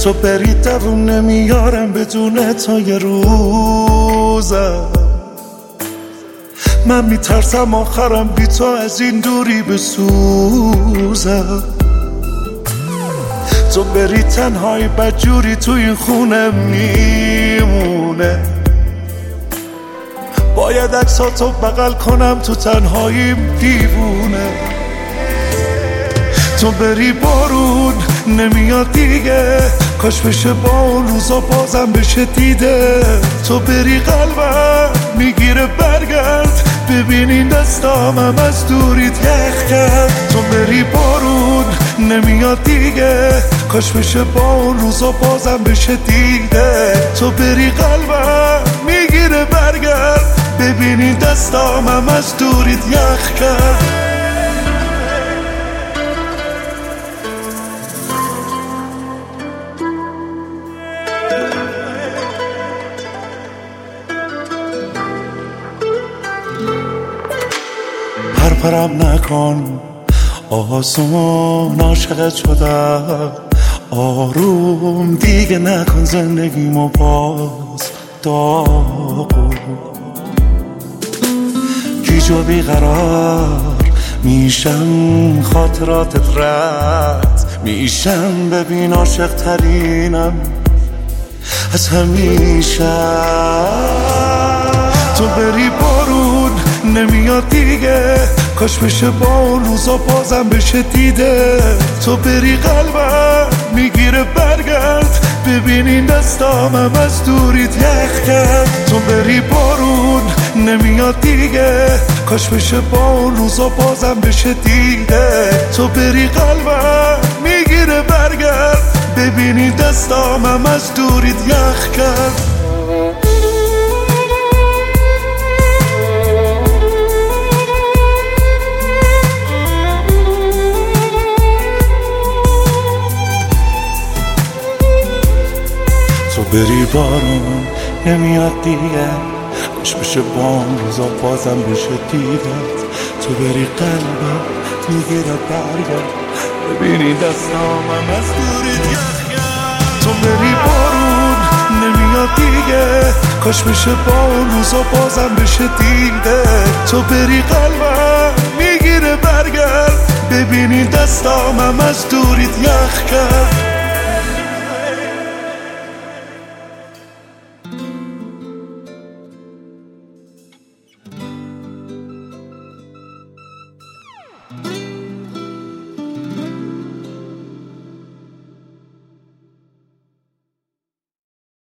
تو بری دووم نمیارم بدون تو یه روزم. من میترسم آخرم بی تو از این دوری بسوزم. تو بری تنهایی بدجوری تو این خونه میمونه. باید عکساتو بغل کنم تو تنهاییم دیوونه. تو بری بارون نمیاد دیگه، کاش بشه با اون روزا بازم بشه دیده. تو بری قلبم میگیره برگرد، ببینین دستامم از دوریت یخ کرد. تو بری بارون نمیاد دیگه، کاش بشه با اون روزا بازم بشه دیده. تو بری قلبم میگیره برگرد، ببینین دستامم از دوریت یخ کرد. پرپرم نکن آسون، عاشقت شدم آروم دیگه نکن زندگیمو باز داغو. گیج و بیقرار میشم، خاطراتت رد میشم. ببین عاشق ترینم از همیشه. تو بری بارون نمیاد دیگه، کاش بشه با اون روزا بازم بشه دیده. تو بری قلبم میگیره برگرد، ببینین دستامم از دوریت یخ کرد. تو بری بارون نمیاد دیگه، کاش بشه با اون روزا بازم بشه دیده. تو بری قلبم میگیره برگرد، ببینین دستامم از دوریت یخ کرد. تو بری بارون نمیاد دیگه، کاش بشه با اون روزا بازم بشه دیدت. تو بری قلبم میگیره برگرد، ببینی دستامم از دوریت یخ کرد. تو بری بارون نمیاد دیگه، کاش بشه با اون روزا بازم بشه دیده. تو بری قلبم میگیره برگرد، ببینی دستامم از دوریت یخ کرد.